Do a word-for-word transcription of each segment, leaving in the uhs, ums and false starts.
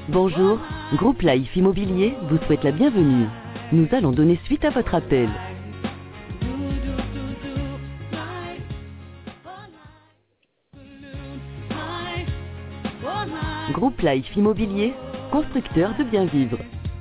Bonjour, Groupe Life Immobilier vous souhaite la bienvenue. Nous allons donner suite à votre appel. Groupe Life Immobilier, constructeur de bien vivre.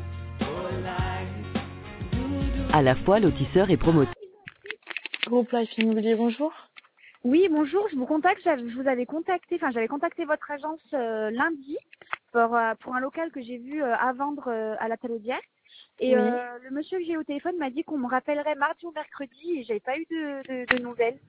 À la fois lotisseur et promoteur. Groupe Life Immobilier, bonjour. Oui, bonjour, je vous contacte, j'avais- je vous avais contacté, enfin j'avais contacté votre agence euh, lundi pour, euh, pour un local que j'ai vu euh, à vendre euh, à la Talaudière. Et Oui. euh, le monsieur que j'ai eu au téléphone m'a dit qu'on me rappellerait mardi ou mercredi et j'avais pas eu de, de, de nouvelles.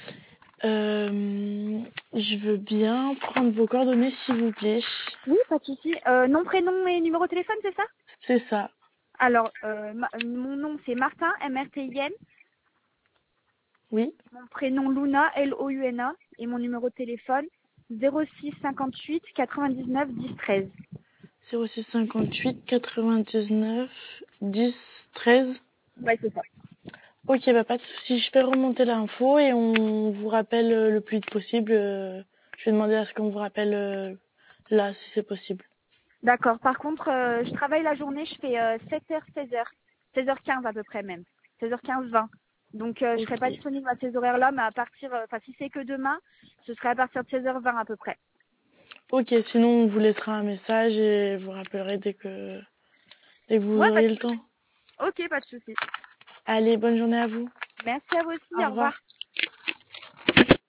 Euh, je veux bien prendre vos coordonnées, s'il vous plaît. Oui, pas de souci. Euh, nom, prénom et numéro de téléphone, c'est ça? C'est ça. Alors, euh, ma- mon nom c'est Martin, M R T I N. Oui. Mon prénom Luna, L O U N A. Et mon numéro de téléphone zéro six cinquante-huit quatre-vingt-dix-neuf dix treize. zéro six cinquante-huit quatre-vingt-dix-neuf dix treize. Ouais, c'est ça. Ok, bah pas de souci. Je fais remonter l'info et on vous rappelle euh, le plus vite possible. Euh, Je vais demander à ce qu'on vous rappelle euh, là, si c'est possible. D'accord. Par contre, euh, je travaille la journée, je fais euh, sept heures, seize heures. seize heures quinze à peu près même. seize heures quinze, vingt. Donc euh, je Ok. serai pas disponible à ces horaires-là, mais à partir, euh, enfin si c'est que demain, ce serait à partir de seize heures vingt à peu près. Ok, sinon on vous laissera un message et vous rappellerez dès que dès que vous Ouais, pas aurez de le souci. temps. Ok, pas de souci. Allez, bonne journée à vous. Merci à vous aussi, Au au revoir. revoir.